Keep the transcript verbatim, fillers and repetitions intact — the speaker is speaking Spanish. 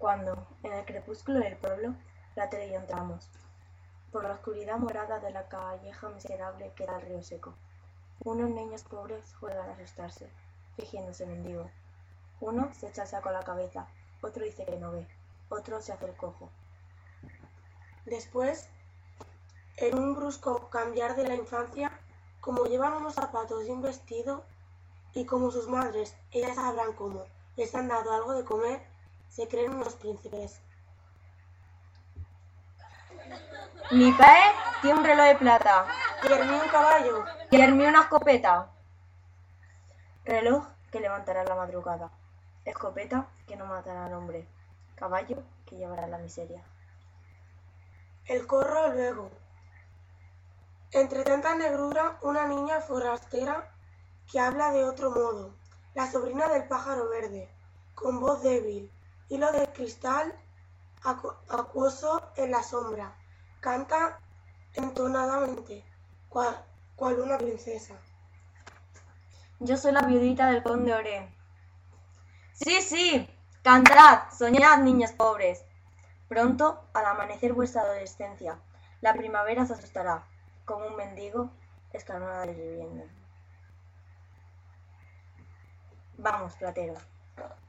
Cuando, en el crepúsculo del pueblo, Platero y yo entramos. Por la oscuridad morada de la calleja miserable queda el río seco. Unos niños pobres juegan a asustarse, fingiéndose mendigo. Uno se echa el saco a la cabeza, otro dice que no ve, otro se hace el cojo. Después, en un brusco cambiar de la infancia, como llevan unos zapatos y un vestido, y como sus madres, ellas sabrán cómo, les han dado algo de comer, se creen unos príncipes. Mi padre tiene un reloj de plata. Y Hermí un caballo. Y Hermí una escopeta. Reloj que levantará la madrugada. Escopeta que no matará al hombre. Caballo que llevará la miseria. El corro luego. Entre tanta negrura, una niña forastera que habla de otro modo, la sobrina del pájaro verde, con voz débil, hilo de cristal acu acuoso en la sombra, canta entonadamente, cual, cual una princesa. Yo soy la viudita del conde Oré. Sí, sí, cantad, soñad, niños pobres. Pronto, al amanecer vuestra adolescencia, la primavera os asustará, como un mendigo escalona de vivienda. Vamos, Platero.